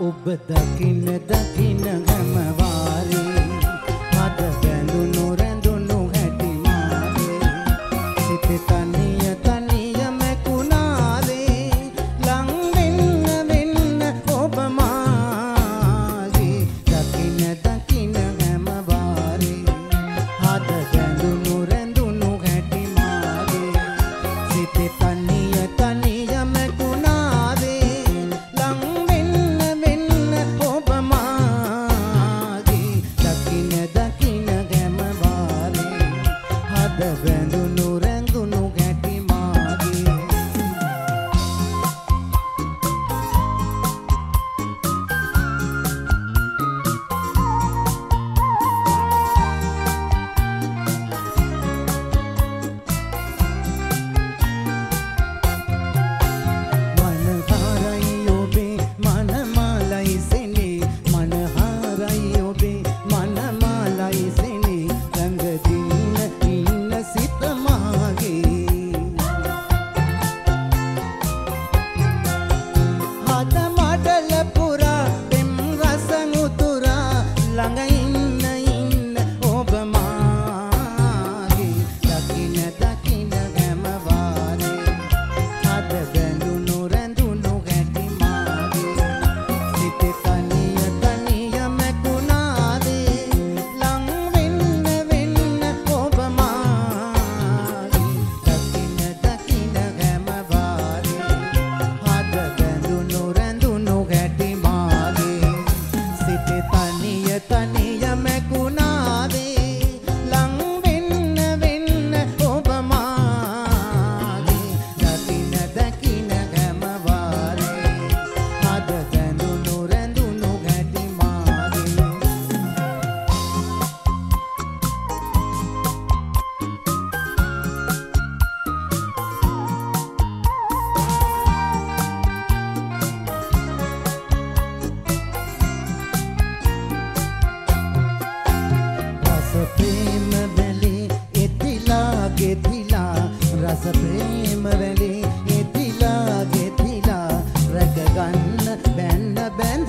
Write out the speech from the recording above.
ඔබ දකින්න දකින්න හැම වාරේ මද වැඳුණු රැඳුණු හැටි මාගේ සිතේ තනිය තනිය මැකුණාවේ ලං වෙන්න වෙන්න ඔබ මාගේ දකින්න දකින්න හැම වාරේ මද වැඳුණු රැඳුණු හැටි මාගේ සිතේ තනිය තනිය මැකුණාවේ ලං වෙන්න වෙන්න ඔබ මාගේ දකින්න දකින්න හැම වාරේ හද වැඳුණු රැඳුණු හැටි මාගේ මනහරයි ඔබේ මනමාලයි සෙනේ මනහරයි ඔබේ මනමාලයි සෙනේ රංග දින්න ඉන්න සිත මාගේ හද මඩල පුරා පෙම් රස උතුරා ළඟ ඉන්න ඔබ මාගේ දකින්න දකින්න හැම වාරේ හද වැඳුණු රැඳුණු හැටි මාගේ සිතේ තනිය තනිය මැකුණාවේ ලං වෙන්න වෙන්න ඔබ මාගේ දකින්න දකින්න හැම වාරේ හද වැඳුණු රැඳුණු හැටි මාගේ සිතේ තනිය තනිය මැකුණාවේ ලං වෙන්න වෙන්න ඔබ මාගේ දකින්න දකින්න හැම වාරේ හද වැඳුණු රැඳුණු හැටි මාගේ රස ප්‍රේම වැලේ එතිලා ගෙතිලා රස ප්‍රේම වැලේ එතිලා ගෙතිලා රැක ගන්න බැන්න බැන්න